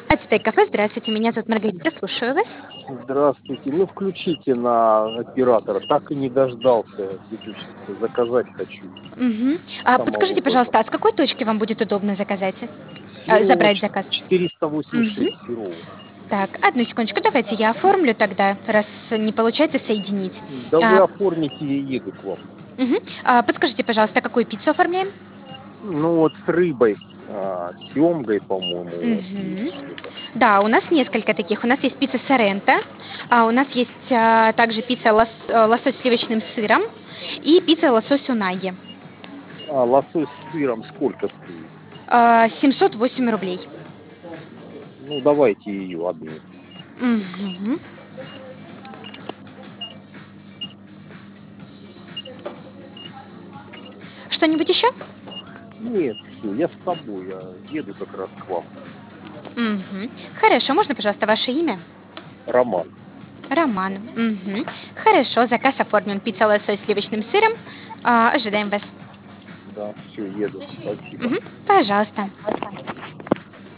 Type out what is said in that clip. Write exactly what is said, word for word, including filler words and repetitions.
Ацтек кафе, здравствуйте, меня зовут Маргарита, слушаю вас. Здравствуйте. Ну, включите на оператора. Так и не дождался дедушки. Заказать хочу. Мгм. А Самого подскажите, выгодного. пожалуйста, а с какой точки вам будет удобно заказать? А, Серова забрать ч- заказ? четыреста восемьдесят Мгм. шесть Серова. Так, одну секундочку, давайте я оформлю тогда, раз не получается соединить. Да вы А, оформите, я еду к вам. мгм. А, подскажите, пожалуйста, какую пиццу оформляем? Ну, вот с рыбой, а, с семгой, по-моему, у вас есть Мгм. что-то. Да, у нас несколько таких. У нас есть пицца Соренто, а у нас есть а, также пицца лос- э, лосось с сливочным сыром и пицца лосось унаги. А лосось с сыром сколько стоит? А, семьсот восемь рублей. Ну, давайте ее одну. Мгм. Что-нибудь еще? Нет, все, я с тобой. Я еду как раз к вам. Мгм. Хорошо, можно, пожалуйста, ваше имя? Роман. Роман. Мгм. Хорошо, заказ оформлен. Пицца лосось с сливочным сыром. А, ожидаем вас. Да, все, еду. Спасибо. Мгм. Пожалуйста.